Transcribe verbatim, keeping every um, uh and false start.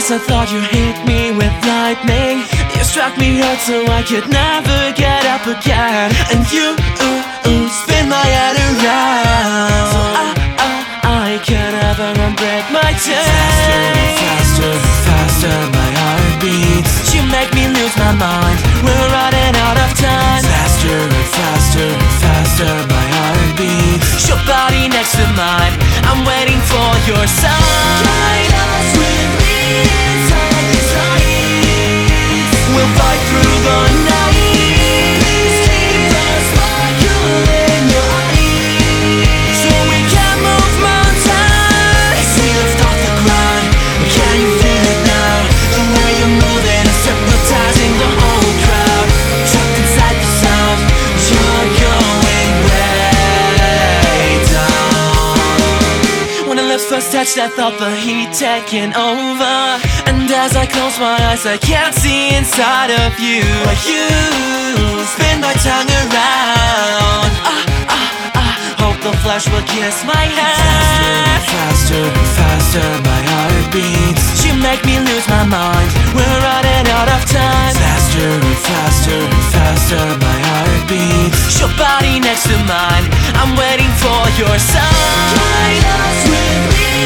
Cause I thought you hit me with lightning. You struck me hard so I could never get up again. And you ooh, ooh, spin my head around, so I, I, I can't ever unbreak my chain. Faster, faster, faster, my heart beats. You make me lose my mind, we're running out of time. Faster and faster and faster, my heart beats. Your body next to mine, I'm waiting for your sign. Guide us with me inside these lights. We'll fight through the night. Please keep the sparkle in your eyes, so we can move mountains. As we lift off the ground, can you feel it now? The way you're moving is hypnotizing the whole crowd. Trapped inside the sound, you're going way down. When our lips first touched, I felt the heat taking over. And as I close my eyes, I can't see inside of you. But you spin my tongue around. Ah, ah, ah, hope the flesh will kiss my hand. Faster, faster, faster, my heart beats. You make me lose my mind, we're running out of time. Faster and faster and faster, my heart beats. Your body next to mine, I'm waiting for your sign. Guide us with me